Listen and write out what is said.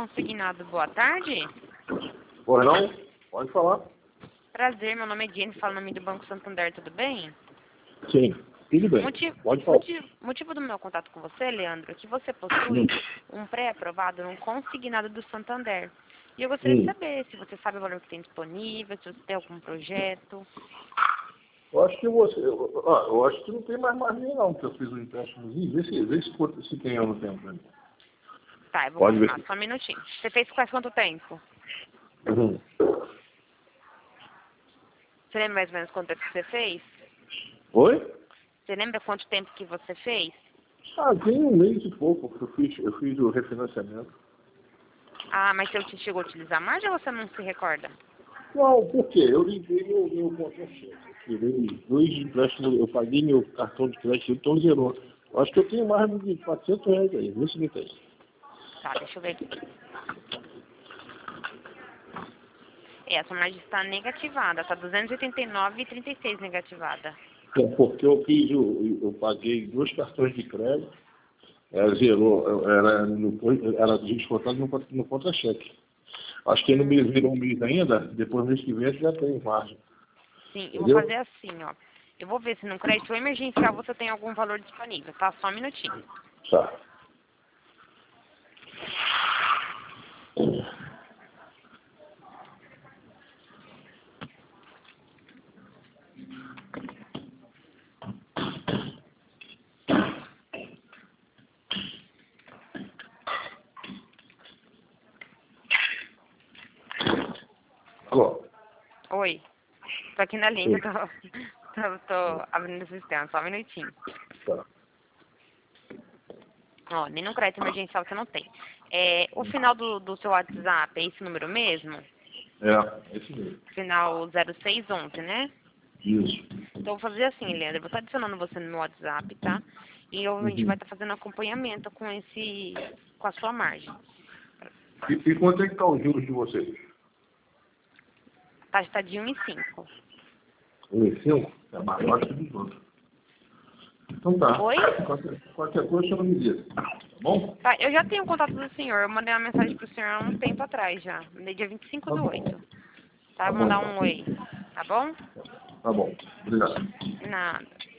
consignado. Boa tarde. Pois não? Pode falar. Prazer, meu nome é Jenny, falo no nome do Banco Santander, tudo bem? Sim, tudo bem. Pode falar. Motivo do meu contato com você, Leandro, é que você possui um pré-aprovado num consignado do Santander. E eu gostaria de saber se você sabe o valor que tem disponível, se você tem algum projeto. Eu acho que eu acho que não tem mais ninguém não, porque eu fiz um empréstimozinho. Vê se tem ou não tem pra mim. Tá, eu vou Pode confirmar, ver. só um minutinho. Você fez faz quanto tempo? Uhum. Você lembra mais ou menos quanto tempo que você fez? Oi? Você lembra quanto tempo que você fez? Tem um mês e pouco que eu fiz o refinanciamento. Ah, mas você chegou a utilizar mais ou você não se recorda? Não, por quê? Eu liguei meu contra-cheque. Eu tirei 2 empréstimos, eu paguei meu cartão de crédito, então zerou. Eu acho que eu tenho mais de R$ 400 aí, vê se não tem. Tá, deixa eu ver aqui. Essa margem está negativada, tá 289,36 negativada. É porque eu paguei 2 cartões de crédito, zerou, era descontado no contra-cheque. Acho que no mês virou um mês ainda, depois do mês que vem já tem margem. Sim, eu vou Entendeu? fazer assim, ó. Eu vou ver se no crédito emergencial você tem algum valor disponível, tá? Só um minutinho. Tá. Alô? Oi. Tô aqui na linha, tô abrindo o sistema, só um minutinho. Tá. Ó, nem no crédito emergencial você não tem. O final do seu WhatsApp é esse número mesmo? Esse mesmo. Final 0611, né? Isso. Então, eu vou fazer assim, Leandro. Eu vou estar adicionando você no meu WhatsApp, tá? E a gente vai estar fazendo acompanhamento com a sua margem. E quanto é que tá os juros de vocês? A taxa está de 1,5. 1,5? É mais baixo que dos outros. Então tá. Oi? Qualquer coisa você não me diz. Tá bom? Tá, eu já tenho o contato do senhor. Eu mandei uma mensagem pro senhor há um tempo atrás já. Mandei dia 25/8. Tá? Tá Vou bom mandar então. um oi. Tá bom? Tá bom. Obrigado. De nada.